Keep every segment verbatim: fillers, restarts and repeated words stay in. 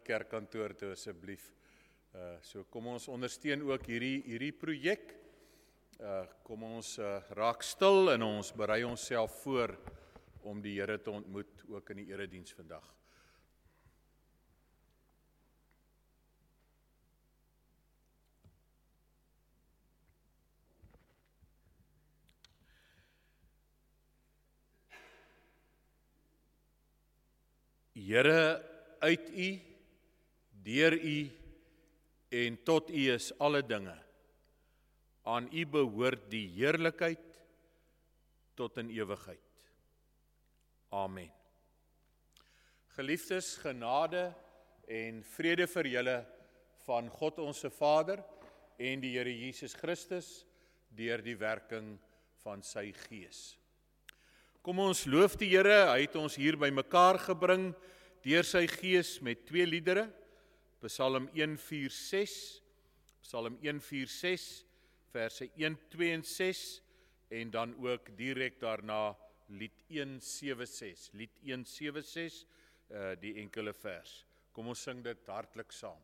kerkkantoor toe asseblief. Uh, so kom ons ondersteun ook hierdie, hierdie projek. Uh, kom ons uh, raak stil en ons berei onsself voor om die Here te ontmoet, ook in die erediens vandag. Here, uit U, deur U en tot U is alle dinge. Aan U behoort die heerlikheid tot in ewigheid. Amen. Geliefdes, genade en vrede vir julle van God onze Vader en die Here Jesus Christus deur die werking van sy Gees. Kom ons loof die Here, hy het ons hier by mekaar gebring deur sy Gees met twee liedere, Psalm een vier ses, Psalm een vier ses, verse een twee en ses, en dan ook direk daarna lied een sewe ses, lied een sewe ses, uh, die enkele vers. Kom ons sing dit hartlik saam.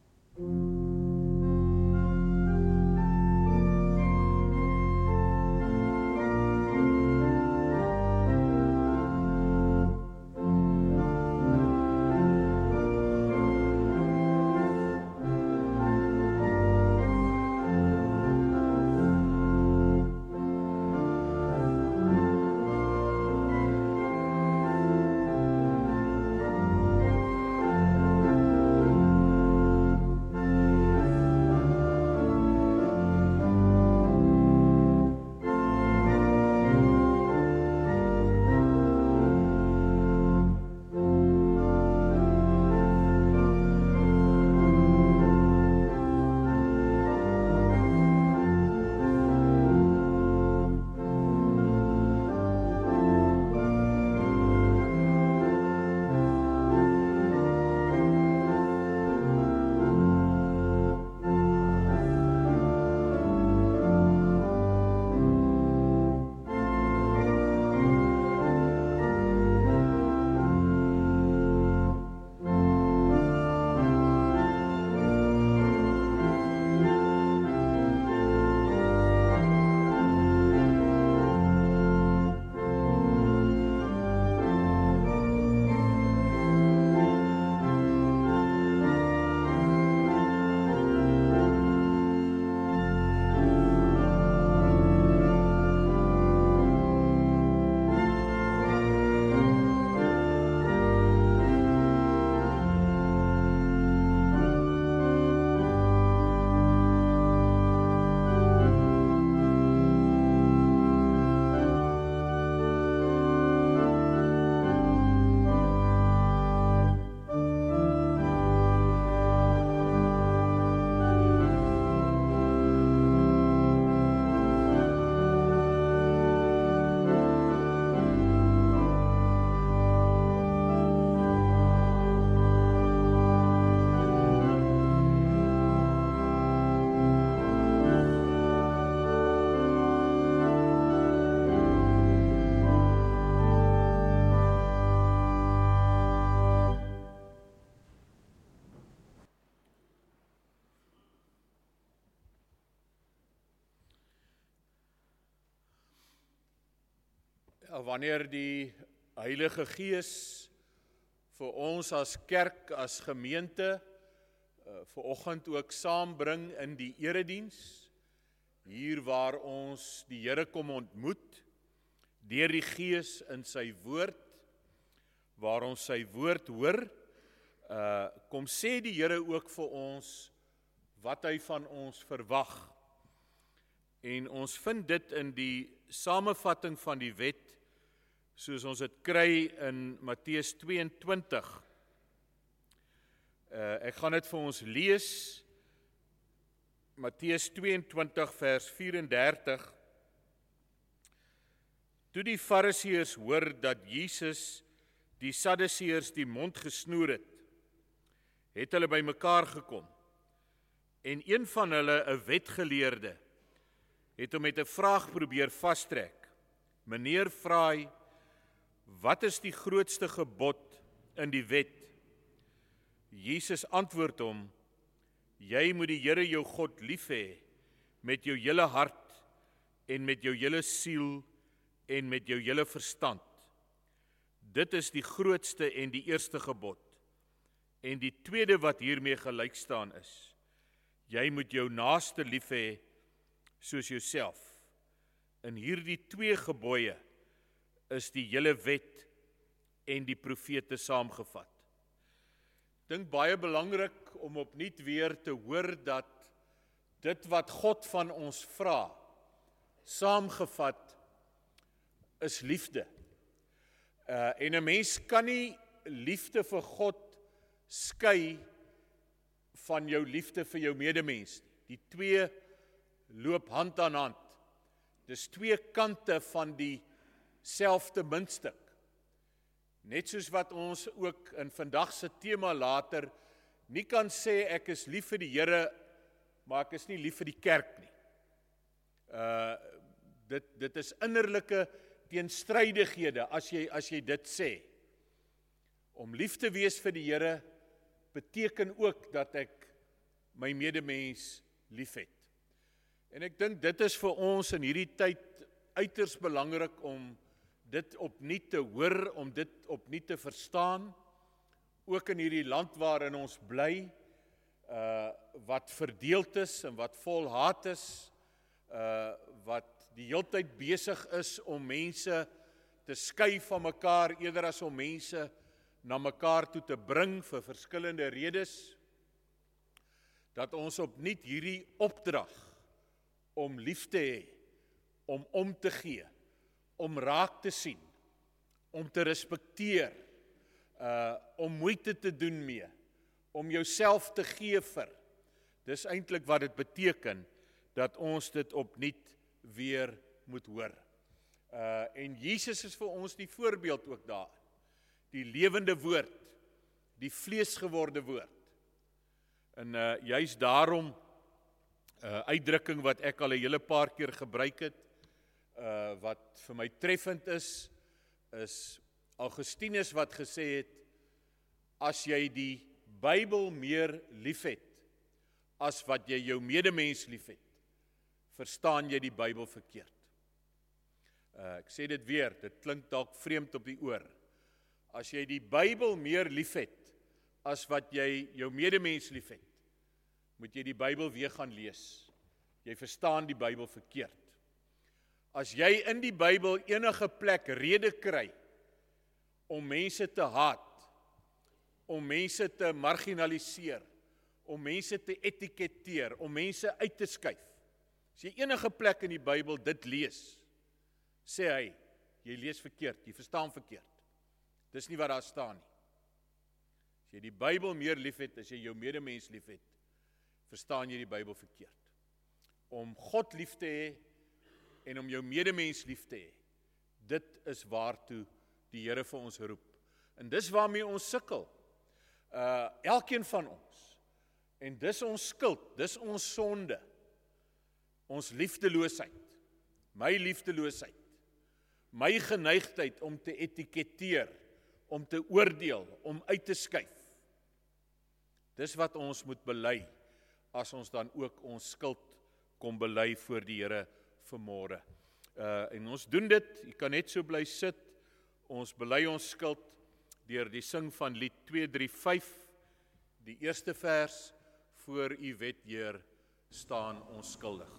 Wanneer die Heilige Gees vir ons as kerk, as gemeente, vir oggend ook saambring in die erediens, hier waar ons die Here kom ontmoet, deur die Gees in sy woord, waar ons sy woord hoor, uh, kom sê die Here ook vir ons wat hy van ons verwag. En ons vind dit in die samevatting van die wet, soos ons dit kry in Matteus tweeëntwintig. Uh, ek gaan dit vir ons lees, Matteus tweeëntwintig vers vyf-en-dertig. Toe die Fariseërs hoor dat Jesus die Sadduseërs die mond gesnoer het, het hulle by mekaar gekom. En een van hulle, 'n wetgeleerde, het hom met 'n vraag probeer vastrek. Meneer, vra hy, wat is die grootste gebod in die wet? Jesus antwoord hom, jy moet die Here jou God lief hê met jou hele hart en met jou hele siel en met jou hele verstand. Dit is die grootste en die eerste gebod. En die tweede wat hiermee gelyk staan is, jy moet jou naaste lief hê soos jouself. In hierdie twee gebooie is die hele wet en die profete saamgevat. Ek dink baie belangrik om opnuut weer te hoor dat dit wat God van ons vra, saamgevat is liefde. Uh, en 'n mens kan nie liefde vir God skei van jou liefde vir jou medemens. Die twee loop hand aan hand. Dis twee kante van dieselfde muntstuk. Net soos wat ons ook in vandag se tema later nie kan sê ek is lief vir die Here, maar ek is nie lief vir die kerk nie. Uh dit dit is innerlike teenstrydighede as jy as jy dit sê. Om lief te wees vir die Here beteken ook dat ek my medemens liefhet. En ek dink dit is vir ons in hierdie tyd uiters belangrik om dit opnuut te hoor, om dit opnuut te verstaan, ook in hierdie land waarin ons bly, uh, wat verdeeld is en wat vol haat is, uh, wat die heeltyd besig is om mense te skei van mekaar, eerder as om mense na mekaar toe te bring vir verskillende redes, dat ons opnuut hierdie opdrag om lief te hê, om om te gee, om raak te sien, om te respekteer, uh, om moeite te doen mee, om jouself te gee vir. Dis eintlik wat dit beteken, dat ons dit opnuut weer moet hoor. Uh, en Jesus is vir ons die voorbeeld ook daar. Die lewende woord, die vleesgeworde woord. En uh, juist daarom, uh, uitdrukking wat ek al 'n hele paar keer gebruik het, uh, wat vir my treffend is, is Augustinus wat gesê het, as jy die Bybel meer liefhet, as wat jy jou medemens liefhet, verstaan jy die Bybel verkeerd. Uh, ek sê dit weer, dit klink dalk vreemd op die oor. As jy die Bybel meer liefhet, as wat jy jou medemens liefhet, moet jy die Bybel weer gaan lees. Jy verstaan die Bybel verkeerd. As jy in die Bybel enige plek rede kry om mense te haat, om mense te marginaliseer, om mense te etiketeer, om mense uit te skuif. As jy enige plek in die Bybel dit lees, sê hy, jy lees verkeerd, jy verstaan verkeerd. Dis nie wat daar staan nie. As jy die Bybel meer liefhet, as jy jou medemens liefhet, verstaan jy die Bybel verkeerd. Om God lief te hê en om jou medemens lief te hê, dit is waartoe die Here vir ons roep. En dis waarmee ons sukkel. Uh, elkeen van ons. En dis ons skuld, dis ons sonde. Ons liefdeloosheid, my liefdeloosheid, my geneigtheid om te etiketeer, om te oordeel, om uit te skuif. Dis wat ons moet bely, as ons dan ook ons skuld kom bely voor die Here vanmôre. Uh, en ons doen dit, jy kan net so bly sit, ons bely ons skuld deur die sing van lied twee drie vyf, die eerste vers, voor u wet, Heer, staan ons skuldig.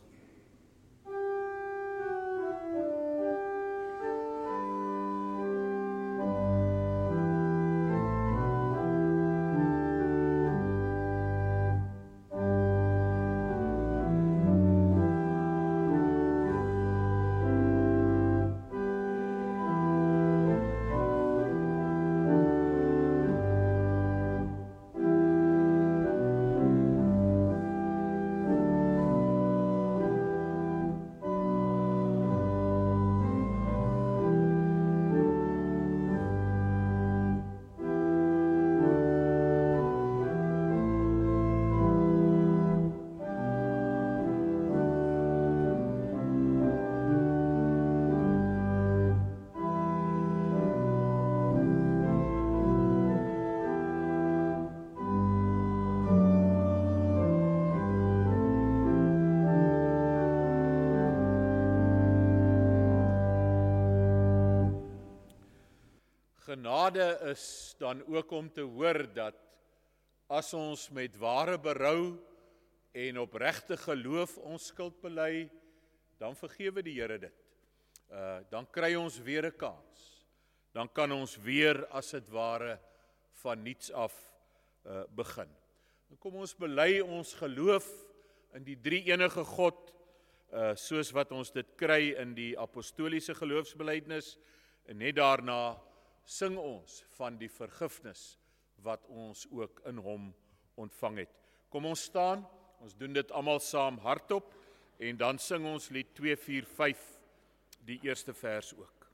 genade is dan ook om te hoor dat as ons met ware berou en opregte geloof ons skuld bely, dan vergewe die Here dit. Uh, dan kry ons weer 'n kans. Dan kan ons weer as dit ware van niets af uh, begin. En kom ons bely ons geloof in die drie enige God, uh, soos wat ons dit kry in die apostoliese geloofsbelijdenis, en net daarna sing ons van die vergifnis wat ons ook in hom ontvang het. Kom ons staan, ons doen dit almal saam hardop, en dan sing ons lied twee vier vyf, die eerste vers ook.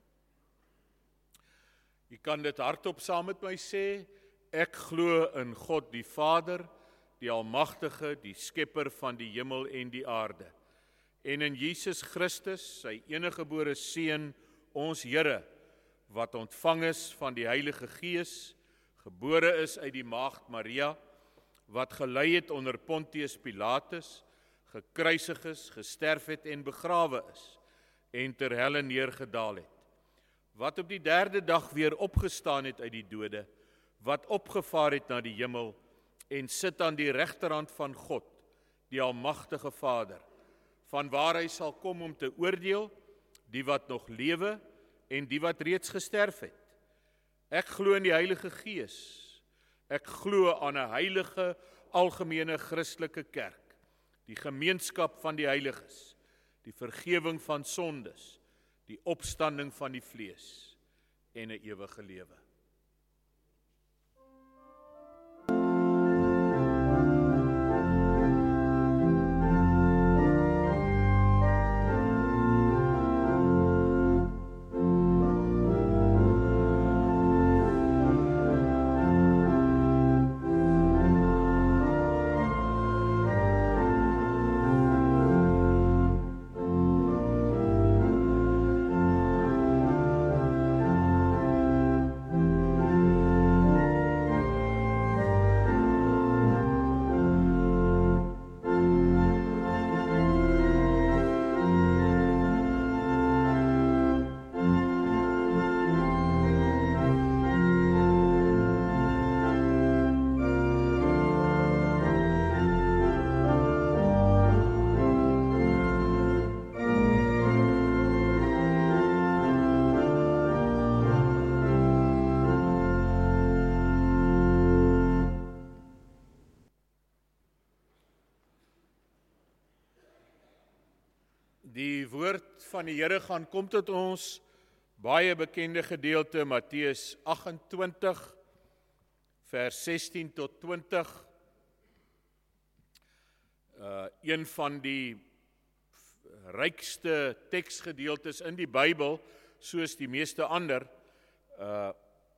Jy kan dit hardop saam met my sê: Ek glo in God die Vader, die Almagtige, die Skepper van die hemel en die aarde, en in Jesus Christus, sy eniggebore Seun, ons Here, wat ontvang is van die Heilige Gees, gebore is uit die maagd Maria, wat gelei het onder Pontius Pilatus, gekruisig is, gesterf het en begrawe is, en ter helle neergedaal het, wat op die derde dag weer opgestaan het uit die dode, wat opgevaar het na die hemel, en sit aan die regterhand van God, die Almagtige Vader, van waar hy sal kom om te oordeel, die wat nog lewe, en die wat reeds gesterf het. Ek glo in die Heilige Gees, ek glo aan 'n heilige, algemene Christelike kerk, die gemeenskap van die heiliges, die vergewing van sondes, die opstanding van die vlees en 'n ewige lewe. Die woord van die Here gaan kom tot ons, baie bekende gedeelte, Matteus agt-en-twintig, vers sestien tot twintig. Uh, een van die rykste teksgedeeltes in die Bybel, soos die meeste ander, uh,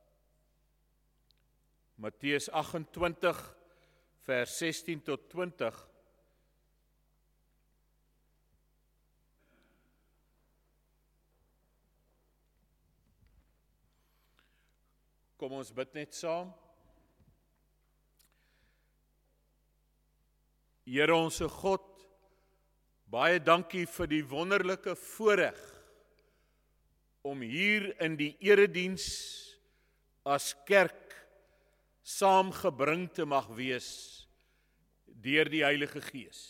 Matteus agt-en-twintig, vers sestien tot twintig. Kom ons bid net saam. Here onse God, baie dankie vir die wonderlike voorreg om hier in die erediens as kerk saamgebring te mag wees deur die Heilige Gees.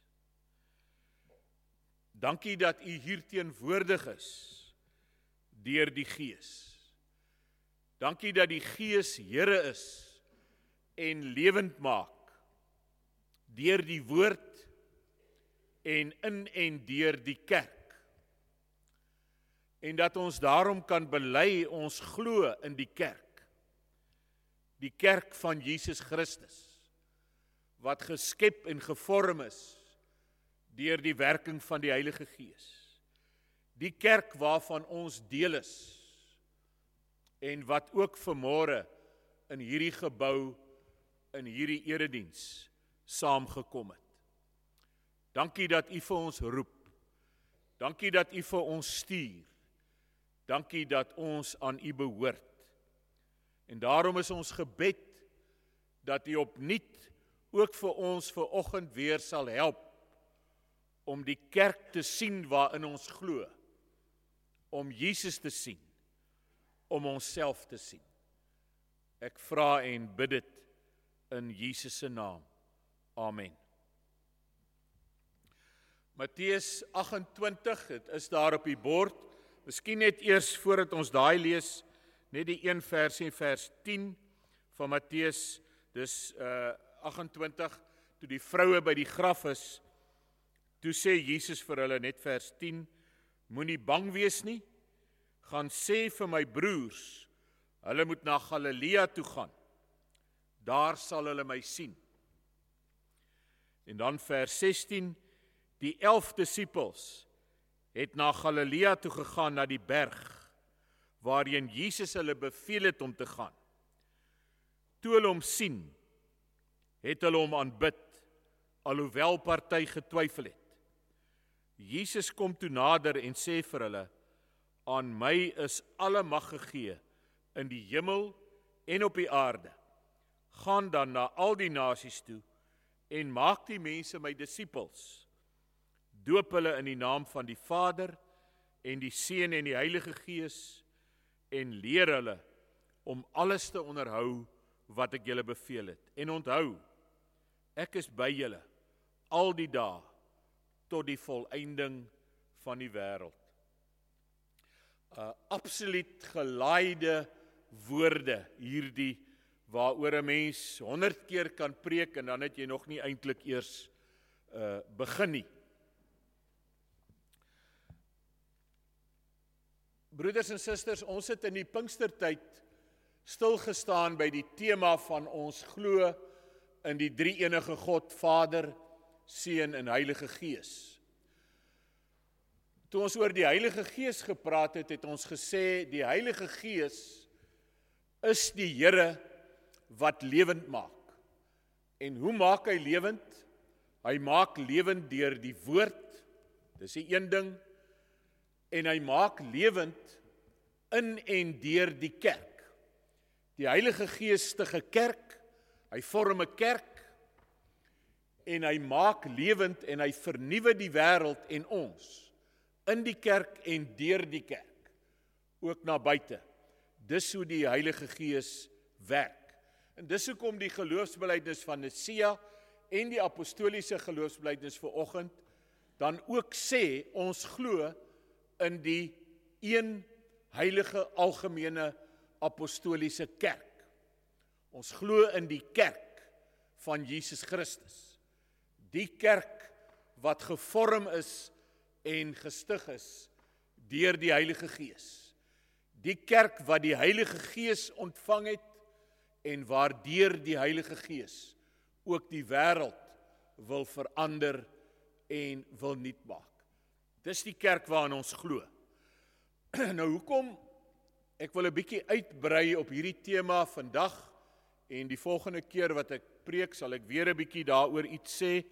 Dankie dat U hier teenwoordig is deur die Gees. Dankie dat die Gees Here is en lewend maak deur die woord en in en deur die kerk. En dat ons daarom kan bely ons glo in die kerk. Die kerk van Jesus Christus, wat geskep en gevorm is deur die werking van die Heilige Gees. Die kerk waarvan ons deel is, en wat ook vanmôre in hierdie gebou, in hierdie erediens, saamgekom het. Dankie dat U vir ons roep. Dankie dat U vir ons stuur. Dankie dat ons aan U behoort. En daarom is ons gebed, dat U opnuut ook vir ons vanoggend weer sal help, om die kerk te sien waarin ons glo, om Jesus te sien, om onsself te sien. Ek vra en bid dit in Jesus se naam. Amen. Matteus agt en twintig, dit is daar op die bord. Miskien net eers voordat ons daai lees, net die een versie, vers tien van Matteus, dis uh, agt en twintig, toe die vroue by die graf is, toe sê Jesus vir hulle, net vers tien, moenie bang wees nie, gaan sê vir my broers, hulle moet na Galilea toe gaan, daar sal hulle my sien. En dan vers sestien, die elf disippels het na Galilea toe gegaan, na die berg, waarheen Jesus hulle beveel het om te gaan. Toe hulle hom sien, het hulle hom aanbid, alhoewel party getwyfel het. Jesus kom toe nader en sê vir hulle, aan my is alle mag gegee in die hemel en op die aarde. Gaan dan na al die nasies toe en maak die mense my disippels. Doop hulle in die naam van die Vader en die Seun en die Heilige Gees en leer hulle om alles te onderhou wat ek julle beveel het. En onthou, ek is by julle al die dae tot die volëinding van die wêreld. Uh, absoluut gelaaide woorde hierdie, waaroor 'n mens honderd keer kan preek en dan het jy nog nie eintlik eers uh, begin nie. Broeders en susters, ons het in die Pinkstertyd stilgestaan by die tema van ons glo in die drie-enige God, Vader, Seun en Heilige Gees. Toe ons oor die Heilige Gees gepraat het, het ons gesê, die Heilige Gees is die Here wat lewend maak. En hoe maak hy lewend? Hy maak lewend deur die woord, dis die een ding, en hy maak lewend in en deur die kerk. Die Heilige Gees stig 'n kerk, hy vorm 'n kerk, en hy maak lewend en hy vernuwe die wêreld en ons, in die kerk en deur die kerk, ook na buite. Dis hoe die Heilige Gees werk. En dis hoekom die geloofsbelijdenis van Nicea en die apostoliese geloofsbelijdenis vanoggend dan ook sê, ons glo in die een heilige algemene apostoliese kerk. Ons glo in die kerk van Jesus Christus. Die kerk wat gevorm is en gestig is deur die Heilige Gees. Die kerk wat die Heilige Gees ontvang het en waardeur die Heilige Gees ook die wêreld wil verander en wil nuut maak. Dis die kerk waarin ons glo. Nou hoekom, ek wil 'n bietjie uitbrei op hierdie tema vandag en die volgende keer wat ek preek sal ek weer 'n bietjie daaroor iets sê.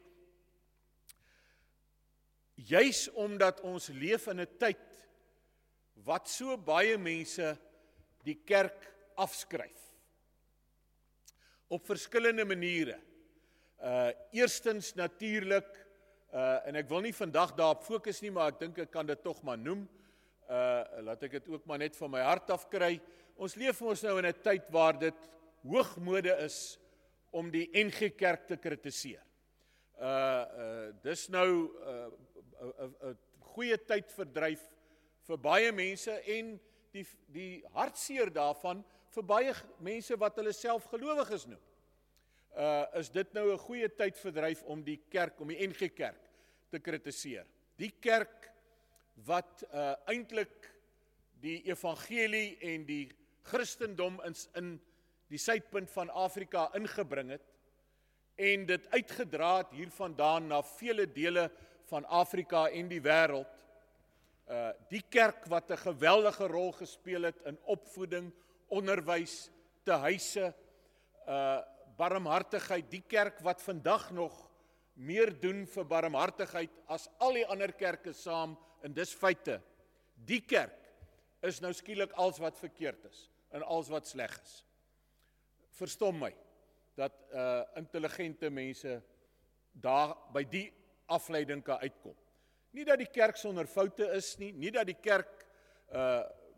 Juis omdat ons leef in 'n tyd wat so baie mense die kerk afskryf. Op verskillende maniere. Uh, eerstens natuurlik, uh, en ek wil nie vandag daarop fokus nie, maar ek dink ek kan dit tog maar noem, uh, laat ek dit ook maar net van my hart af kry. Ons leef ons nou in 'n tyd waar dit hoogmode is om die N G Kerk te kritiseer. Uh, uh, dis nou 'n uh, uh, uh, goeie tydverdryf vir baie mense en die, die hartseer daarvan vir baie mense wat hulle self gelowiges noem. Uh, is dit nou 'n goeie tydverdryf om die kerk, om die N G Kerk te kritiseer. Die kerk wat uh, eintlik die evangelie en die Christendom in, in die suidpunt van Afrika ingebring het en dit uitgedra het hiervandaan na vele dele van Afrika en die wêreld. Uh, die kerk wat 'n geweldige rol gespeel het in opvoeding, onderwys, te huise, uh, barmhartigheid, die kerk wat vandag nog meer doen vir barmhartigheid as al die ander kerke saam, en dis feite. Die kerk is nou skielik alles wat verkeerd is en alles wat sleg is. Verstom my dat uh, intelligente mense daar by die afleiding kan uitkom. Nie dat die kerk sonder foute is nie, nie dat die kerk uh,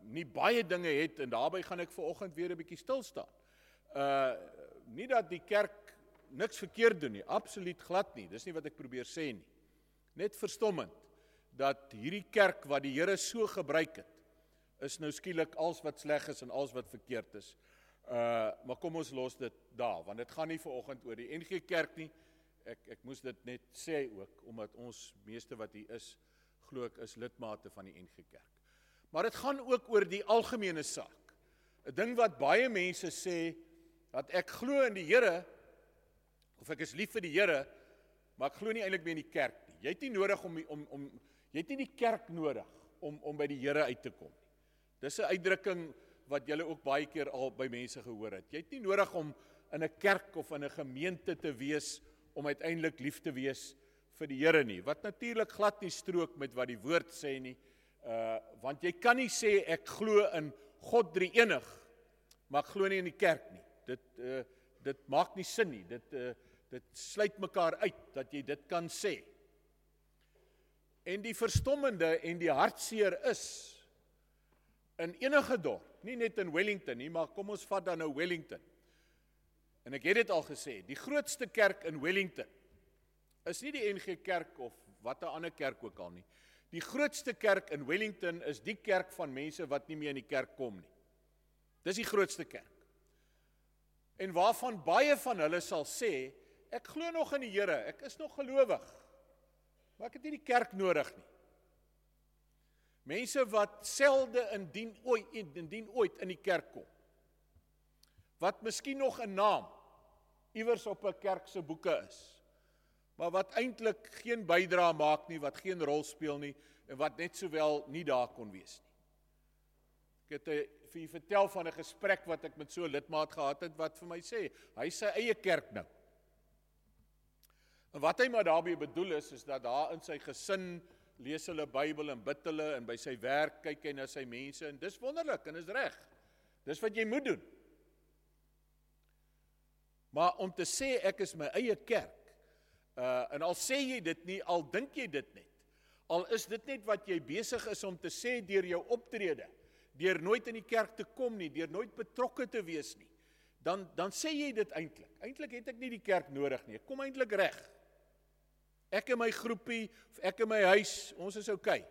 nie baie dinge het, en daarby gaan ek vanoggend weer 'n bietjie stil staan. Uh, nie dat die kerk niks verkeerd doen nie, absoluut glad nie, dis nie wat ek probeer sê nie. Net verstommend, dat hierdie kerk wat die Here so gebruik het, is nou skielik als wat sleg is en als wat verkeerd is. Uh, maar kom ons los dit daar, want dit gaan nie vanoggend oor die N G Kerk nie. Ek, ek moes dit net sê ook, omdat ons meeste wat hier is, glo ek is lidmate van die N G Kerk. Maar dit gaan ook oor die algemene saak. 'n Ding wat baie mense sê, dat ek glo in die Here, of ek is lief vir die Here, maar ek glo nie eintlik meer in die kerk nie. Jy het nie nodig om, om, om jy het nie die kerk nodig om, om by die Here uit te kom nie. Dis 'n uitdrukking wat julle ook baie keer al by mense gehoor het. Jy het nie nodig om in 'n kerk of in 'n gemeente te wees, om uiteindelik lief te wees vir die Here nie, wat natuurlik glad nie strook met wat die woord sê nie, uh, want jy kan nie sê ek glo in God drie enig, maar ek glo nie in die kerk nie. Dit, uh, dit maak nie sin nie, dit, uh, dit sluit mekaar uit, dat jy dit kan sê. En die verstommende en die hartseer is, in enige dorp, nie net in Wellington nie, maar kom ons vat dan nou Wellington. En ek het dit al gesê, die grootste kerk in Wellington is nie die N G Kerk of wat 'n ander kerk ook al nie. Die grootste kerk in Wellington is die kerk van mense wat nie meer in die kerk kom nie. Dis die grootste kerk. En waarvan baie van hulle sal sê, ek glo nog in die Here, ek is nog gelowig, maar ek het nie die kerk nodig nie. Mense wat selde indien ooit, indien ooit in die kerk kom, wat miskien nog 'n naam iewers op 'n kerk se boeke is, maar wat eintlik geen bydrae maak nie, wat geen rol speel nie, en wat net sowel nie daar kon wees nie. Ek het vir julle vertel van 'n gesprek wat ek met so 'n lidmaat gehad het, wat vir my sê, hy sy eie kerk nou. En wat hy maar daarmee bedoel is, is dat daar in sy gesin lees hulle Bybel en bid hulle, en by sy werk kyk hy na sy mense, en dis wonderlik, en is reg. Dis wat jy moet doen. Maar om te sê, ek is my eie kerk, uh, en al sê jy dit nie, al dink jy dit net, al is dit net wat jy besig is om te sê deur jou optrede, deur nooit in die kerk te kom nie, deur nooit betrokke te wees nie, dan, dan sê jy dit eintlik. Eintlik het ek nie die kerk nodig nie, ek kom eintlik reg. Ek in my groepie, ek in my huis, ons is oukei.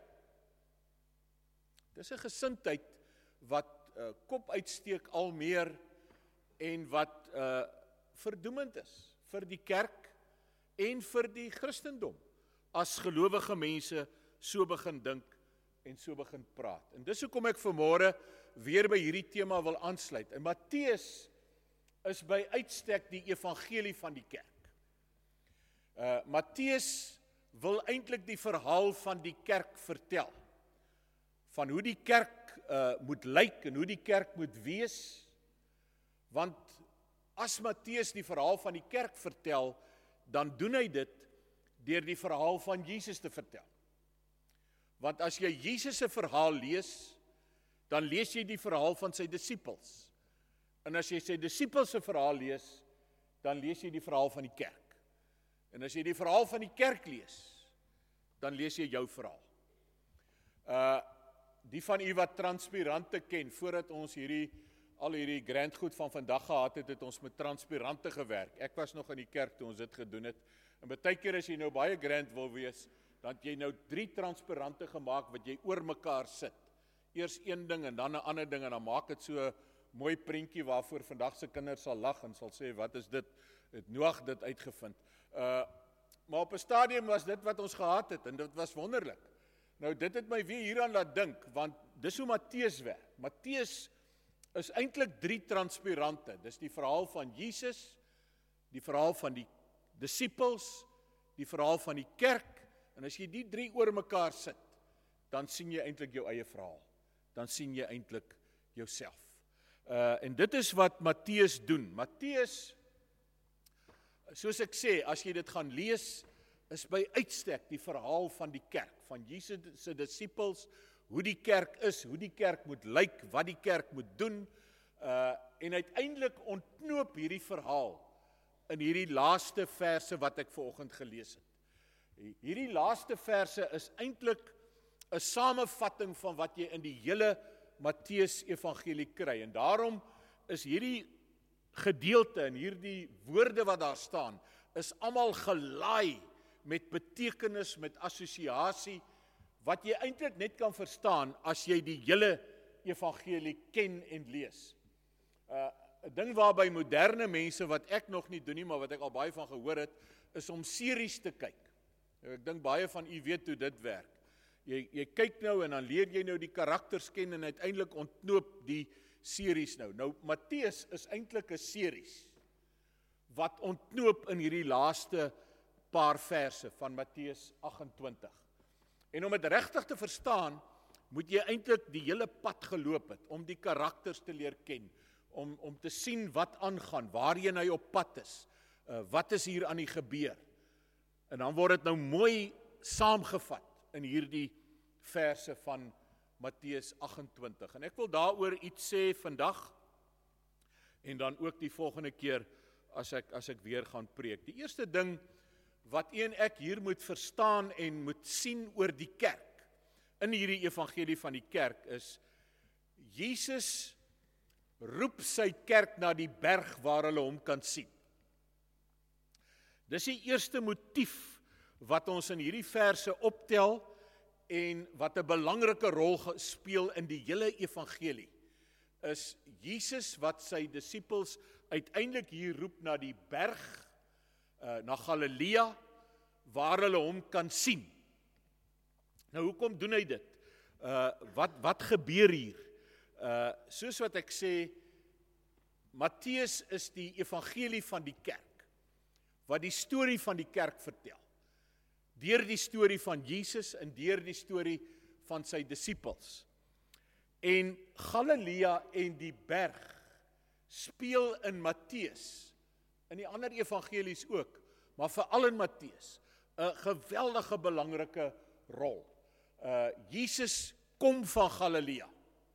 Dis 'n gesindheid wat uh, kop uitsteek al meer, en wat uh, verdoemend is vir die kerk en vir die Christendom, as gelowige mense so begin dink en so begin praat. En dis hoekom ek vanmôre weer by hierdie tema wil aansluit. En Matteus is by uitstek die evangelie van die kerk. Uh, Matteus wil eintlik die verhaal van die kerk vertel, van hoe die kerk uh, moet lyk en hoe die kerk moet wees, want as Matteus die verhaal van die kerk vertel, dan doen hy dit deur die verhaal van Jesus te vertel. Want as jy Jesus se verhaal lees, dan lees jy die verhaal van sy disippels. En as jy sy disippels se verhaal lees, dan lees jy die verhaal van die kerk. En as jy die verhaal van die kerk lees, dan lees jy jou verhaal. Uh, die van u wat transpirante ken, voordat ons hierdie, al hierdie grand goed van vandag gehad het, het ons met transpirante gewerk. Ek was nog in die kerk toe ons dit gedoen het. En baie keer as jy nou baie grand wil wees, dan het jy nou drie transpirante gemaak wat jy oor mekaar sit. Eers een ding en dan 'n ander ding, en dan maak dit so 'n mooi prentjie waarvoor vandag se kinders sal lag en sal sê, wat is dit? Het Noag dit uitgevind. Uh, maar op 'n stadium was dit wat ons gehad het, en dit was wonderlik. Nou, dit het my weer hieraan laat dink, want dis hoe Matteus werk. Matteus is eintlik drie transpirante. Dis die verhaal van Jesus, die verhaal van die disippels, die verhaal van die kerk, en as jy die drie oor mekaar sit, dan sien jy eintlik jou eie verhaal. Dan sien jy eintlik jouself. Uh, en dit is wat Matteus doen. Matteus, soos ek sê, as jy dit gaan lees, is by uitstek die verhaal van die kerk, van Jesus se disippels, hoe die kerk is, hoe die kerk moet lyk, wat die kerk moet doen, uh, en uiteindelik ontknoop hierdie verhaal in hierdie laaste verse wat ek vanoggend gelees het. Hierdie laaste verse is eintlik 'n samevatting van wat jy in die hele Matteus Evangelie kry. En daarom is hierdie gedeelte en hierdie woorde wat daar staan, is almal gelaai met betekenis, met assosiasie, wat jy eintlik net kan verstaan as jy die hele evangelie ken en lees. Uh, 'n ding waarby moderne mense, wat ek nog nie doen nie, maar wat ek al baie van gehoor het, is om series te kyk. Ek dink baie van u weet hoe dit werk. Jy, jy kyk nou en dan leer jy nou die karakters ken en uiteindelik ontknoop die series nou. Nou, Matteus is eintlik 'n series wat ontknoop in hierdie laaste paar verse van Matteus agt-en-twintig. En om dit regtig te verstaan, moet jy eintlik die hele pad geloop het, om die karakters te leer ken, om, om te sien wat aangaan, waarheen hy op pad is, uh, wat is hier aan die gebeur. En dan word dit nou mooi saamgevat in hierdie verse van Matteus agt-en-twintig. En ek wil daaroor iets sê vandag, en dan ook die volgende keer, as ek, as ek weer gaan preek. Die eerste ding, wat een ek hier moet verstaan en moet sien oor die kerk, in hierdie evangelie van die kerk, is, Jesus roep sy kerk na die berg waar hulle hom kan sien. Dis die eerste motief wat ons in hierdie verse optel, en wat 'n belangrike rol speel in die hele evangelie, is Jesus wat sy disippels uiteindelik hier roep na die berg, uh, na Galilea, waar hulle hom kan sien. Nou, hoekom doen hy dit? Uh, wat, wat gebeur hier? Uh, soos wat ek sê, Matteus is die evangelie van die kerk, wat die storie van die kerk vertel. Deur die storie van Jesus en deur die storie van sy disippels. En Galilea en die berg speel in Matteus, in die ander evangelies ook, maar veral in Matteus, 'n geweldige belangrike rol. Uh, Jesus kom van Galilea.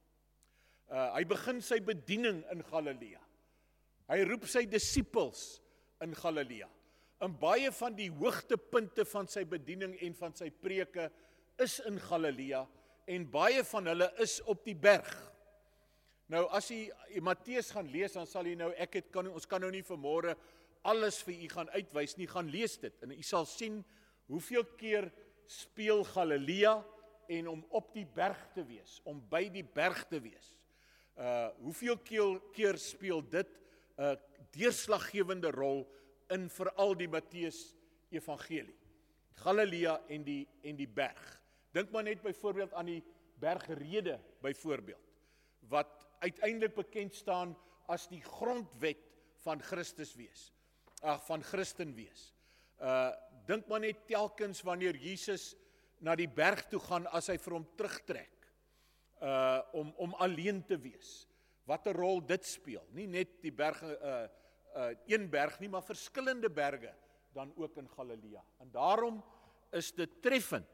Uh, hy begin sy bediening in Galilea. Hy roep sy disippels in Galilea. En baie van die hoogtepunte van sy bediening en van sy preke is in Galilea, en baie van hulle is op die berg. Nou, as jy Matteus gaan lees, dan sal jy nou, ek het, kan, ons kan nou nie vanmôre alles vir u gaan uitwys nie, gaan lees dit, en u sal sien hoeveel keer speel Galilea, en om op die berg te wees, om by die berg te wees. Uh, hoeveel keer, keer speel dit 'n uh, deurslaggewende rol in veral die Matteus evangelie. Galilea en die, en die berg. Dink maar net byvoorbeeld aan die bergrede byvoorbeeld, wat uiteindelik bekend staan as die grondwet van Christus wees, ag, van Christen wees. Uh, dink maar net telkens wanneer Jesus na die berg toe gaan as hy vir hom terugtrek, uh, om, om alleen te wees. Wat 'n rol dit speel. Nie net die berge, uh, uh, een berg nie, maar verskillende berge dan ook in Galilea. En daarom is dit treffend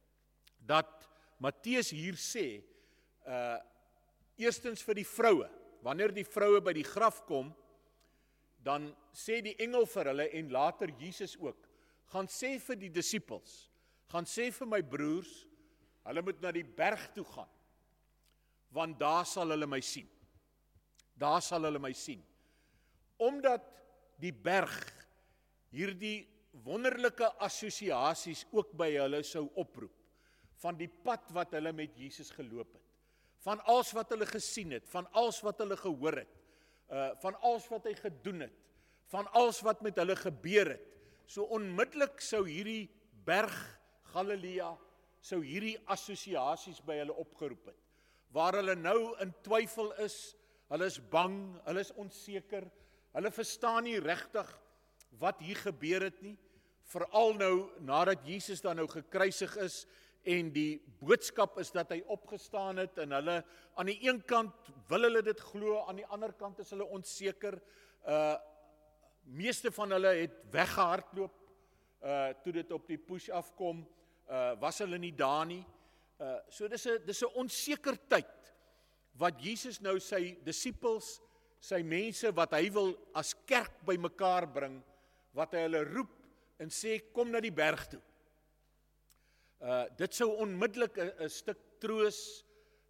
dat Matteus hier sê, uh, eerstens vir die vroue, wanneer die vroue by die graf kom, dan sê die engel vir hulle en later Jesus ook, gaan sê vir die disippels, gaan sê vir my broers, hulle moet na die berg toe gaan, want daar sal hulle my sien. Daar sal hulle my sien. Omdat die berg hierdie wonderlike assosiasies ook by hulle sou oproep, van die pad wat hulle met Jesus geloop het, van alles wat hulle gesien het, van alles wat hulle gehoor het, uh, van alles wat hy gedoen het, van alles wat met hulle gebeur het. So onmiddellik sou hierdie berg Galilea, sou hierdie assosiasies by hulle opgeroep het, waar hulle nou in twyfel is, hulle is bang, hulle is onseker, hulle verstaan nie regtig wat hier gebeur het nie, veral nou nadat Jesus dan nou gekruisig is, en die boodskap is dat hy opgestaan het, en hulle, aan die een kant wil hulle dit glo, aan die ander kant is hulle onseker, uh, meeste van hulle het weggehardloop, uh, toe dit op die push afkom, uh, was hulle nie daar nie, uh, so dis 'n dis 'n onseker tyd, wat Jesus nou sy disippels, sy mense wat hy wil as kerk by mekaar bring, wat hy hulle roep en sê, kom na die berg toe. Uh, dit sou onmiddellik 'n stuk troos,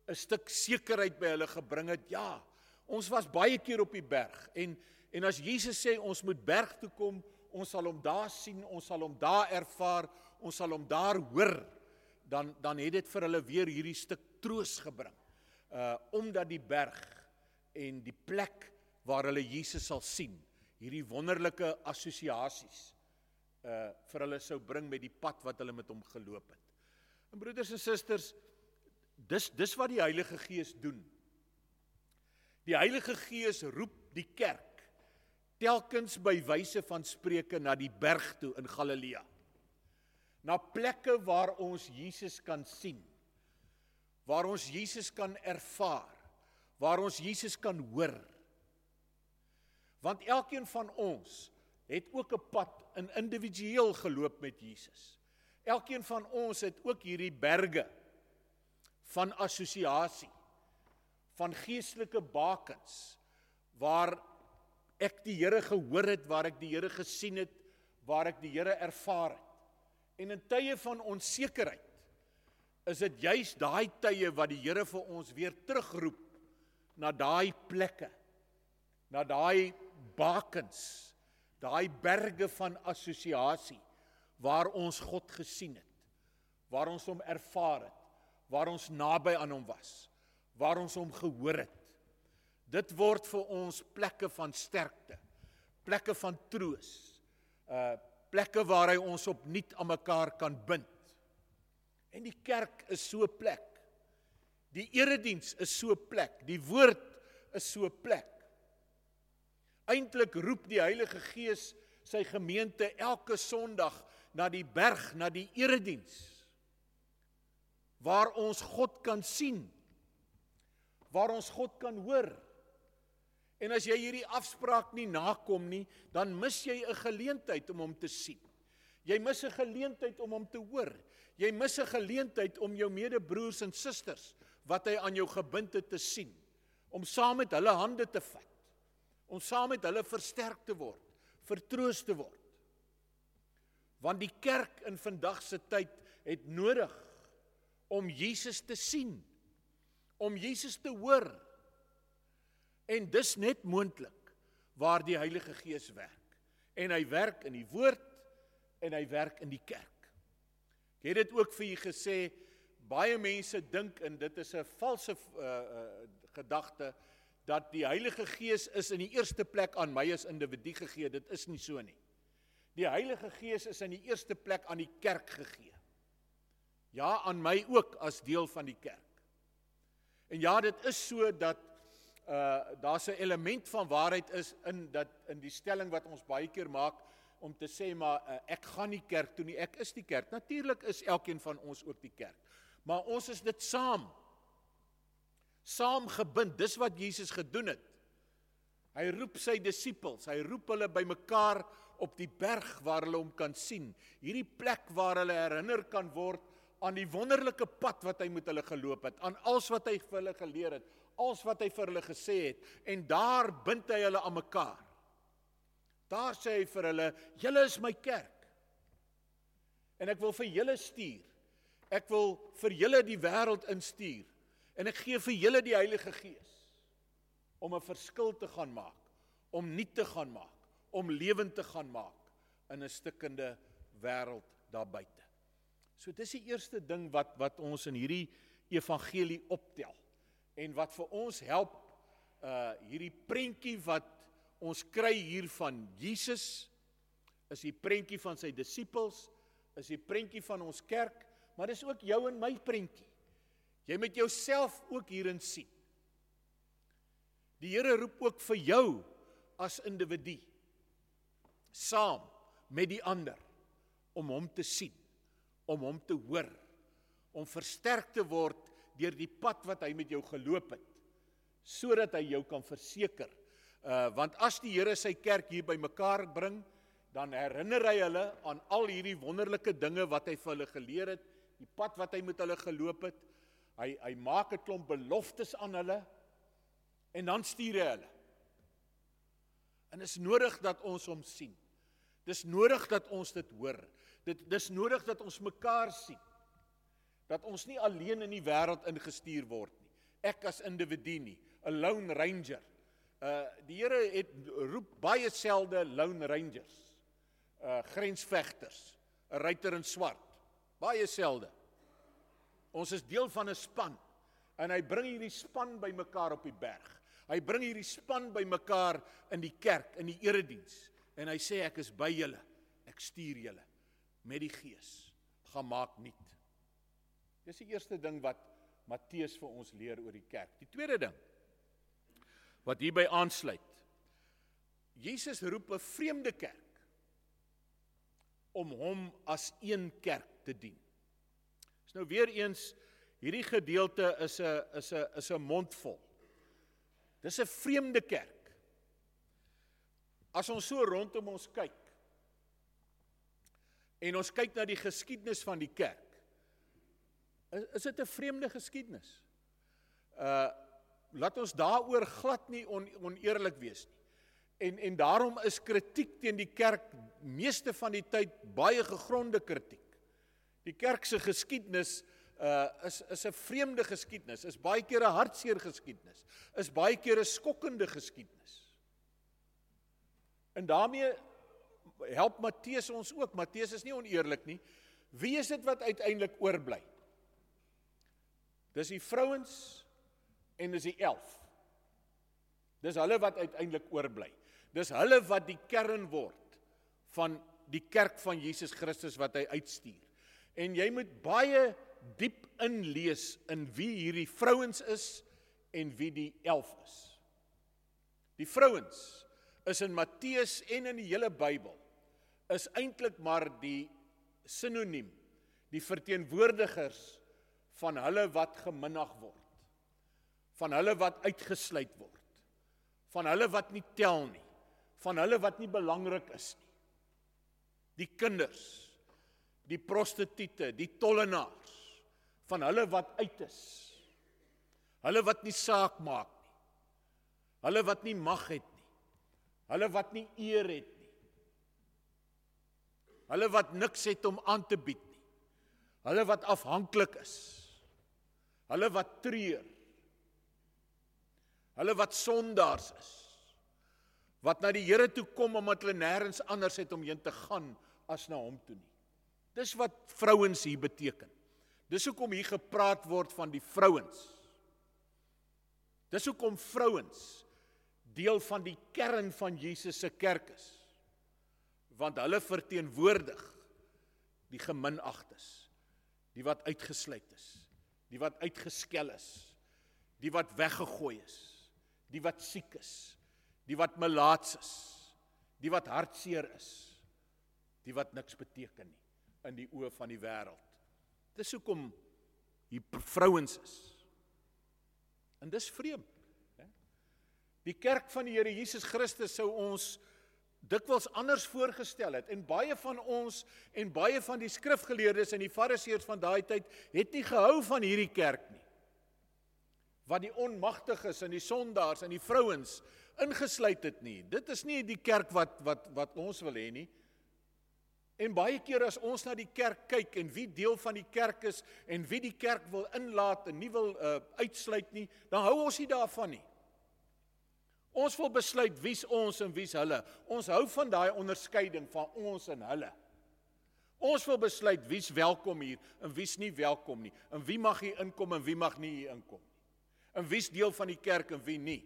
'n stuk sekerheid by hulle gebring het. Ja, ons was baie keer op die berg en en as Jesus sê ons moet berg toe kom, ons sal hom daar sien, ons sal hom daar ervaar, ons sal hom daar hoor, dan dan het dit vir hulle weer hierdie stuk troos gebring. Uh omdat die berg en die plek waar hulle Jesus sal sien, hierdie wonderlike assosiasies uh vir hulle sou bring met die pad wat hulle met hom geloop het. En broeders en susters, dis dis wat die Heilige Gees doen. Die Heilige Gees roep die kerk telkens by wyse van spreuke na die berg toe in Galilea. Na plekke waar ons Jesus kan sien, waar ons Jesus kan ervaar, waar ons Jesus kan hoor. Want elkeen van ons het ook 'n pad in individueel geloop met Jesus. Elkeen van ons het ook hierdie berge van assosiasie, van geestelike bakens, waar ek die Here gehoor het, waar ek die Here gesien het, waar ek die Here ervaar het. En in tye van onsekerheid is dit juis daai tye wat die Here vir ons weer terugroep na daai plekke, na daai bakens, daai berge van assosiasie, waar ons God gesien het, waar ons hom ervaar het, waar ons naby aan hom was, waar ons hom gehoor het. Dit word vir ons plekke van sterkte, plekke van troos, uh, plekke waar hy ons opnuut aan mekaar kan bind. En die kerk is so 'n plek. Die erediens is so 'n plek. Die woord is so 'n plek. Eintlik roep die Heilige Gees sy gemeente elke Sondag na die berg, na die erediens, waar ons God kan sien, waar ons God kan hoor. En as jy hierdie afspraak nie nakom nie, dan mis jy 'n geleentheid om hom te sien. Jy mis 'n geleentheid om hom te hoor. Jy mis 'n geleentheid om jou medebroers en susters, wat hy aan jou gebind het, te sien. Om saam met hulle hande te vat. Om saam met hulle versterk te word, vertroos te word. Want die kerk in vandag se tyd het nodig om Jesus te sien, om Jesus te hoor. En dis net moontlik waar die Heilige Gees werk. En hy werk in die woord en hy werk in die kerk. Ek het dit ook vir julle gesê, baie mense dink, en dit is 'n valse uh, uh, gedagte, dat die Heilige Gees is in die eerste plek aan my as individu gegee. Dit is nie so nie. Die Heilige Gees is in die eerste plek aan die kerk gegee. Ja, aan my ook as deel van die kerk. En ja, dit is so dat uh, daar's 'n element van waarheid is in dat in die stelling wat ons baie keer maak om te sê maar uh, ek gaan nie kerk toe nie, ek is die kerk. Natuurlik is elkeen van ons ook die kerk. Maar ons is dit saam. Saam gebind, dis wat Jesus gedoen het. Hy roep sy disippels, hy roep hulle bymekaar op die berg waar hulle hom kan sien. Hierdie plek waar hulle herinner kan word aan die wonderlike pad wat hy met hulle geloop het, aan alles wat hy vir hulle geleer het, alles wat hy vir hulle gesê het, en daar bind hy hulle aan mekaar. Daar sê hy vir hulle, julle is my kerk. En ek wil vir julle stuur. Ek wil vir julle die wêreld instuur. En ek gee vir julle die Heilige Gees om 'n verskil te gaan maak, om nuut te gaan maak, om lewend te gaan maak in 'n stikkende wêreld daar buite. So dis die eerste ding wat wat ons in hierdie evangelie optel en wat vir ons help uh hierdie prentjie wat ons kry hier van Jesus, is die prentjie van sy disippels, is die prentjie van ons kerk, maar dis ook jou en my prentjie. Jy moet jouself ook hierin sien. Die Here roep ook vir jou as individu, saam met die ander, om hom te sien, om hom te hoor, om versterk te word deur die pad wat hy met jou geloop het, sodat hy jou kan verseker. Uh, want as die Here sy kerk hier by mekaar bring, dan herinner hy hulle aan al hierdie wonderlike dinge wat hy vir hulle geleer het, die pad wat hy met hulle geloop het. Hy, hy maak 'n klomp beloftes aan hulle, en dan stuur hy hulle. En is nodig dat ons hom sien. Dis nodig dat ons dit hoor. Dit dis nodig dat ons mekaar sien. Dat ons nie alleen in die wêreld ingestuur word nie. ek as individu nie, 'n lone ranger. Uh, die Here het roep baie selde lone rangers, uh, grensvegters, 'n ruiter in swart, baie selde. Ons is deel van 'n span, en hy bring hierdie span by mekaar op die berg. Hy bring hierdie span by mekaar in die kerk, in die erediens, en hy sê, ek is by julle, ek stuur julle, met die Gees, gaan maak nuut. Dis die eerste ding wat Matteus vir ons leer oor die kerk. Die tweede ding, wat hierby aansluit, Jesus roep 'n vreemde kerk, om hom as een kerk te dien. Is nou weer eens, hierdie gedeelte is 'n is 'n is 'n mondvol. Dis 'n vreemde kerk. As ons so rondom ons kyk, en ons kyk na die geskiedenis van die kerk, is, is dit 'n vreemde geskiedenis. Uh, laat ons daaroor glad nie on, oneerlik wees nie. En, en daarom is kritiek teen die kerk meeste van die tyd baie gegronde kritiek. Die kerk se geskiedenis uh, is, is 'n vreemde geskiedenis, is baie keer 'n hartseer geskiedenis, is baie keer 'n skokkende geskiedenis. En daarmee help Matteus ons ook. Matteus is nie oneerlik nie. Wie is dit wat uiteindelik oorbly? Dis die vrouens en dis die elf. Dis hulle wat uiteindelik oorbly. Dis hulle wat die kern word van die kerk van Jesus Christus wat hy uitstuur. En jy moet baie diep inlees in wie hierdie vrouens is en wie die elf is. Die vrouens is in Matteus en in die hele Bybel is eintlik maar die sinoniem, die verteenwoordigers van hulle wat geminag word, van hulle wat uitgesluit word, van hulle wat nie tel nie, van hulle wat nie belangrik is nie. Die kinders, die prostituie, die tollenaars, van hulle wat uit is, hulle wat nie saak maak nie, hulle wat nie mag het nie, hulle wat nie eer het nie, hulle wat niks het om aan te bied nie, hulle wat afhanklik is, hulle wat treur, hulle wat sondaars is, wat na die Here toe kom omdat hulle nêrens anders het om heen te gaan as na hom toe nie. Dis wat vrouens hier beteken. Dis hoekom hier gepraat word van die vrouens. Dis hoekom vrouens deel van die kern van Jesus se kerk is. Want hulle verteenwoordig die geminagtes, die wat uitgesluit is, die wat uitgeskel is, die wat weggegooi is, die wat siek is, die wat melaats is, die wat hartseer is, die wat niks beteken nie in die oë van die wêreld. Dis hoekom hier vrouens is. En dis vreemd. He? Die kerk van die Here Jesus Christus sou ons dikwels anders voorgestel het, en baie van ons en baie van die skrifgeleerdes en die fariseërs van daai tyd het nie gehou van hierdie kerk nie. Wat die onmagtiges en die sondaars en die vrouens ingesluit het nie. Dit is nie die kerk wat wat wat ons wil hê nie. En baie keer as ons na die kerk kyk en wie deel van die kerk is en wie die kerk wil inlaat en nie wil uh, uitsluit nie, dan hou ons nie daarvan nie. Ons wil besluit wie's ons en wie's hulle. Ons hou van daai onderskeiding van ons en hulle. Ons wil besluit wie's welkom hier en wie's nie welkom nie. En wie mag hier inkom en wie mag nie hier inkom nie. En wie's deel van die kerk en wie nie.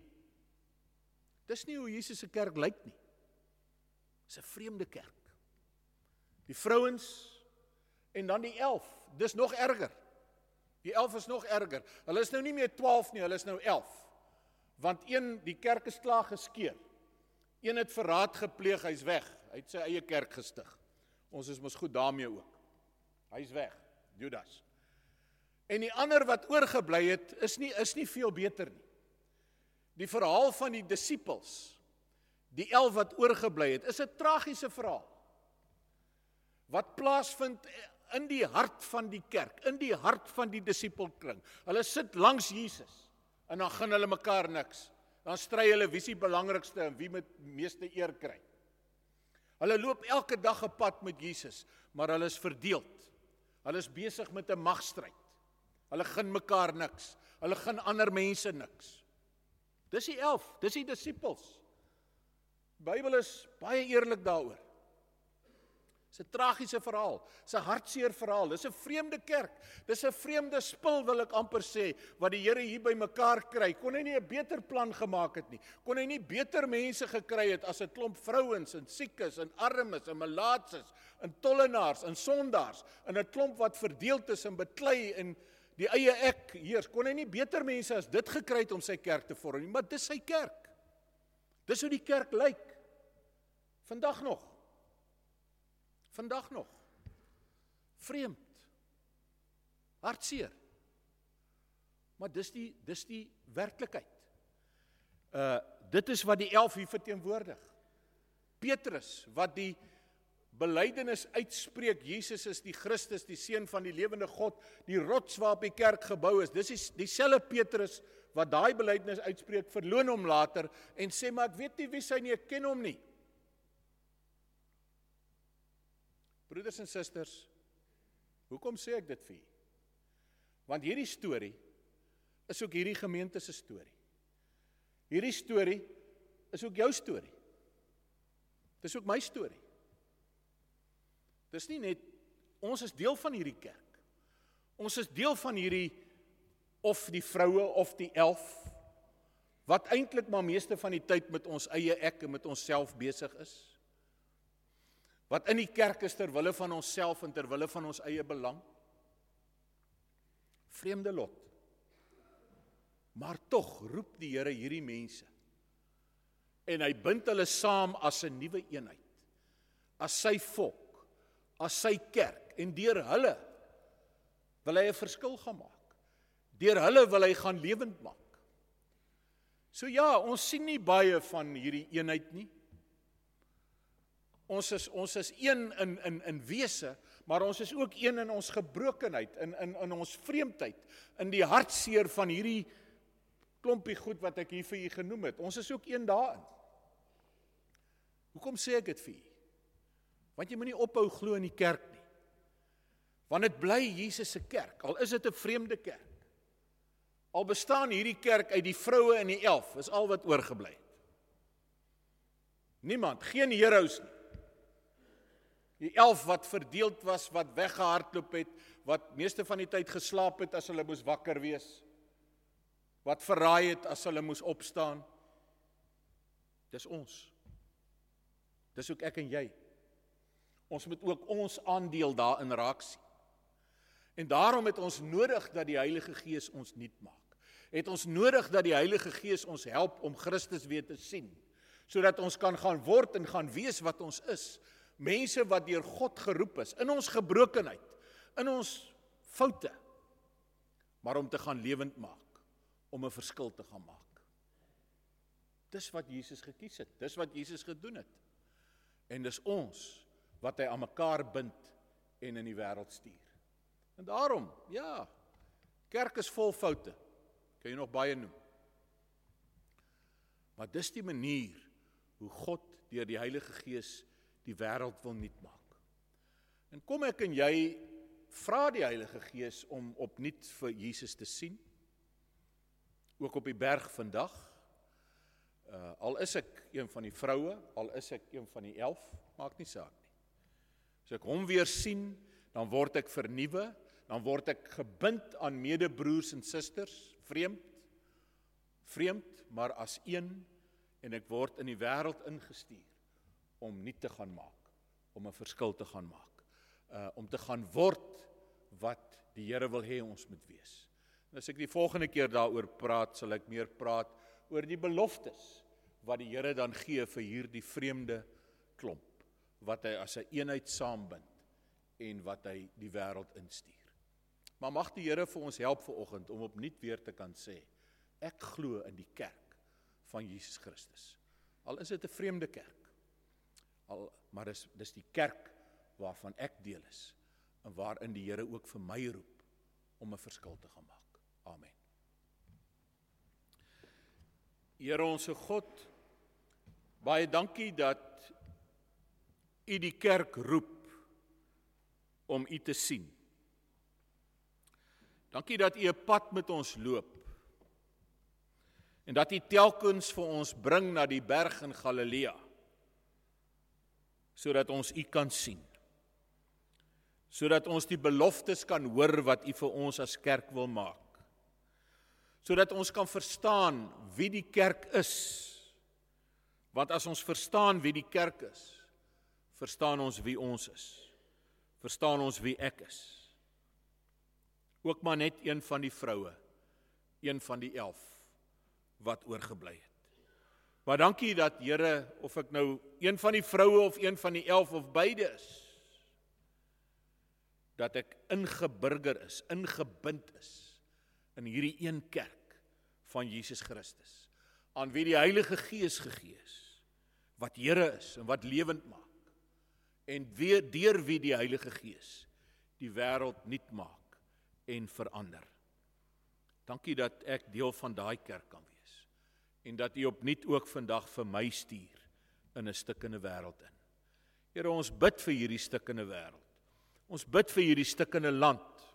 Dis nie hoe Jesus se kerk lyk nie. Dis 'n vreemde kerk. Die vrouens en dan die elf, dis nog erger. Die elf is nog erger. Hulle is nou nie meer twaalf nie, hulle is nou elf. Want een, die kerk is klaar geskeur. Een het verraad gepleeg, hy's weg. Hy het sy eie kerk gestig. Ons is mos goed daarmee ook. Hy's weg, Judas. En die ander wat oorgebly het, is nie, is nie veel beter nie. Die verhaal van die disippels, die elf wat oorgebly het, is 'n tragiese verhaal. Wat plaasvind in die hart van die kerk, in die hart van die disipelkring. Hulle sit langs Jesus, en dan gun hulle mekaar niks. Dan stry hulle wie is die belangrikste en wie moet meeste eer kry. Hulle loop elke dag 'n pad met Jesus, maar hulle is verdeeld. Hulle is besig met 'n magstryd. Hulle gun mekaar niks. Hulle gun ander mense niks. Dis die elf, dis die disippels. Die Bybel is baie eerlik daaroor. Dis 'n tragiese verhaal, dis 'n hartseer verhaal, dis 'n vreemde kerk, dis 'n vreemde spul wil ek amper sê, wat die Here hier by mekaar kry. Kon hy nie 'n beter plan gemaak het nie? Kon hy nie beter mense gekry het as 'n klomp vrouens en siekes en armes en melaatses en tollenaars en sondaars en 'n klomp wat verdeeld is en beklei en die eie ek heers? Kon hy nie beter mense as dit gekry het om sy kerk te vorm nie? Maar dis sy kerk. Dis hoe die kerk lyk. Vandag nog. Vandag nog. Vreemd. Hartseer. Maar dis die, dis die werklikheid. Uh, dit is wat die elf hier verteenwoordig. Petrus, wat die belydenis uitspreek, Jesus is die Christus, die Seun van die lewende God, die rots waarop die kerk gebou is. Dis die, dieselfde Petrus, wat daai belydenis uitspreek, verloon hom later, en sê, maar ek weet nie wie sy nie, ek ken hom nie. Broeders en susters, hoekom sê ek dit vir u? Want hierdie storie is ook hierdie gemeente se storie. Hierdie storie is ook jou storie. Dis ook my storie. Dis nie net, ons is deel van hierdie kerk. Ons is deel van hierdie, of die vroue, of die elf, wat eintlik maar meeste van die tyd met ons eie ek en met ons self besig is. Wat in die kerk is terwille van onsself en terwille van ons eie belang. Vreemde lot. Maar tog roep die Here hierdie mense. En hy bind hulle saam as 'n nuwe eenheid. As sy volk, as sy kerk. En deur hulle wil hy 'n verskil gaan maak. Deur hulle wil hy gaan lewend maak. So ja, ons sien nie baie van hierdie eenheid nie. Ons is, ons is een in, in, in wese, maar ons is ook een in ons gebrokenheid, in, in, in ons vreemdheid, in die hartseer van hierdie klompie goed wat ek hier vir u genoem het. Ons is ook een daarin. Hoekom sê ek dit vir u? Want jy moet nie ophou glo in die kerk nie. Want dit bly Jesus se kerk, al is dit 'n vreemde kerk. Al bestaan hierdie kerk uit die vroue en die elf, is al wat oorgebly het. Niemand, geen heroes nie. Die elf wat verdeeld was, wat weggehardloop het, wat meeste van die tyd geslaap het as hulle moes wakker wees, wat verraai het as hulle moes opstaan. Dis ons. Dis ook ek en jy. Ons moet ook ons aandeel daarin raak sien. En daarom het ons nodig dat die Heilige Gees ons nuut maak. Het ons nodig dat die Heilige Gees ons help om Christus weer te sien, sodat ons kan gaan word en gaan wees wat ons is. Mense wat deur God geroep is, in ons gebrokenheid, in ons foute, maar om te gaan lewend maak, om 'n verskil te gaan maak. Dis wat Jesus gekies het, dis wat Jesus gedoen het. En dis ons wat hy aan mekaar bind en in die wêreld stuur. En daarom, ja, kerk is vol foute, kan jy nog baie noem. Maar dis die manier hoe God deur die Heilige Gees die wêreld wil nuut maak. En kom ek en jy vra die Heilige Gees om opnuut vir Jesus te sien, ook op die berg vandag. Uh, al is ek een van die vroue, al is ek een van die elf, maak nie saak nie. As ek hom weer sien, dan word ek vernuwe, dan word ek gebind aan medebroers en susters, vreemd, vreemd, maar as een, en ek word in die wêreld ingestuur, om nuut te gaan maak, om 'n verskil te gaan maak, uh, om te gaan word wat die Here wil hê ons moet wees. En as ek die volgende keer daaroor praat, sal ek meer praat oor die beloftes wat die Here dan gee vir hierdie vreemde klomp, wat hy as 'n eenheid saambind en wat hy die wêreld instuur. Maar mag die Here vir ons help vanoggend om opnuut weer te kan sê, ek glo in die kerk van Jesus Christus. Al is dit 'n vreemde kerk. Al, maar dis, dis die kerk waarvan ek deel is, en waarin die Here ook vir my roep, om 'n verskil te gaan maak. Amen. Here onse God, baie dankie dat u die kerk roep, om u te sien. Dankie dat U 'n pad met ons loop. En dat U telkens vir ons bring na die berg in Galilea, sodat ons U kan sien. Sodat ons die beloftes kan hoor wat U vir ons as kerk wil maak. Sodat ons kan verstaan wie die kerk is. Want as ons verstaan wie die kerk is, verstaan ons wie ons is. Verstaan ons wie ek is. Ook maar net een van die vroue, een van die elf, wat oorgebly het. Maar dankie dat Here, of ek nou een van die vroue of een van die elf of beide is, dat ek ingeburger is, ingebind is, in hierdie een kerk van Jesus Christus, aan wie die Heilige Gees gegee is, wat Here is en wat lewend maak, en weer deur wie die Heilige Gees die wêreld nuut maak en verander. Dankie dat ek deel van daai kerk kan wees, en dat U opnuut ook vandag vir my stuur in 'n stikkende wêreld in. Here, ons bid vir hierdie stikkende wêreld. Ons bid vir hierdie stikkende land,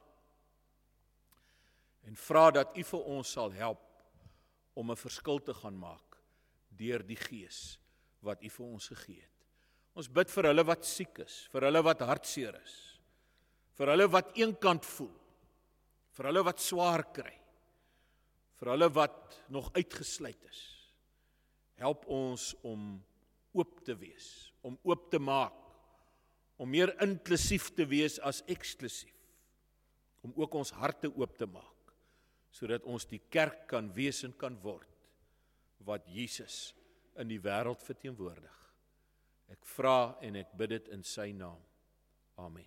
en vra dat U vir ons sal help om 'n verskil te gaan maak deur die Gees wat U vir ons gegee het. Ons bid vir hulle wat siek is, vir hulle wat hartseer is, vir hulle wat eenkant voel, vir hulle wat swaar kry, vir hulle wat nog uitgesluit is. Help ons om oop te wees, om oop te maak, om meer inklusief te wees as eksklusief, om ook ons harte oop te maak, sodat ons die kerk kan wees en kan word, wat Jesus in die wêreld verteenwoordig. Ek vra en ek bid dit in sy naam. Amen.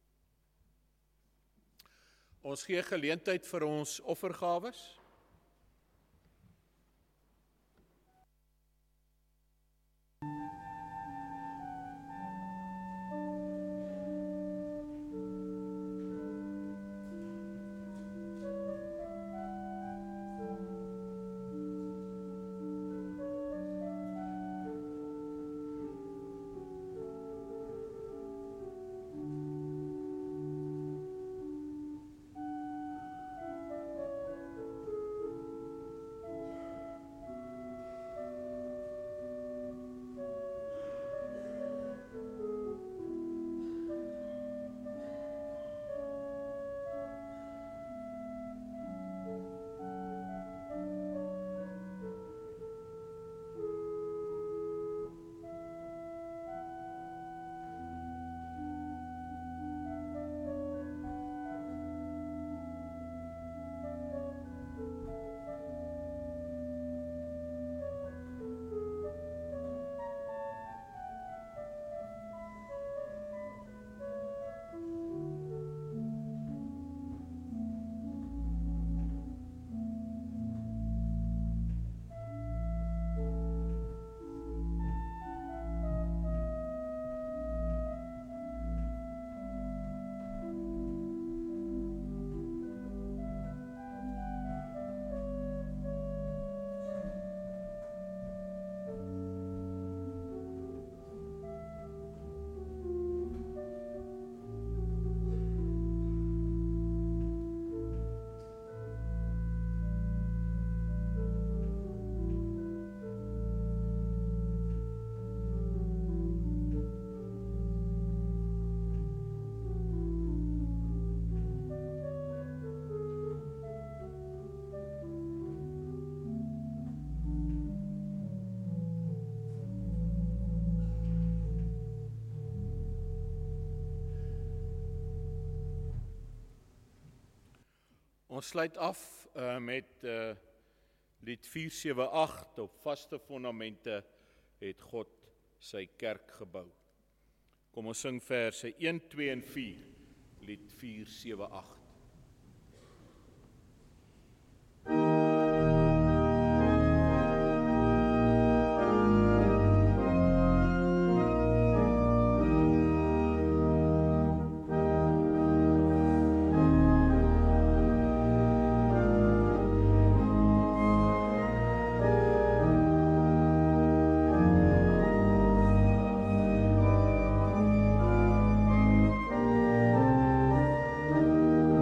Ons gee geleentheid vir ons offergawes. Ons sluit af uh, met uh, lied vier sewe agt, op vaste fondamente het God sy kerk gebou. Kom ons sing verse een, twee en vier, lied vier sewe agt. Thank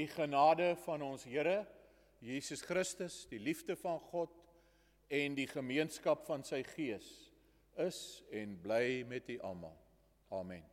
Die genade van ons Here Jesus Christus, die liefde van God en die gemeenskap van sy Gees is en bly met u almal. Amen.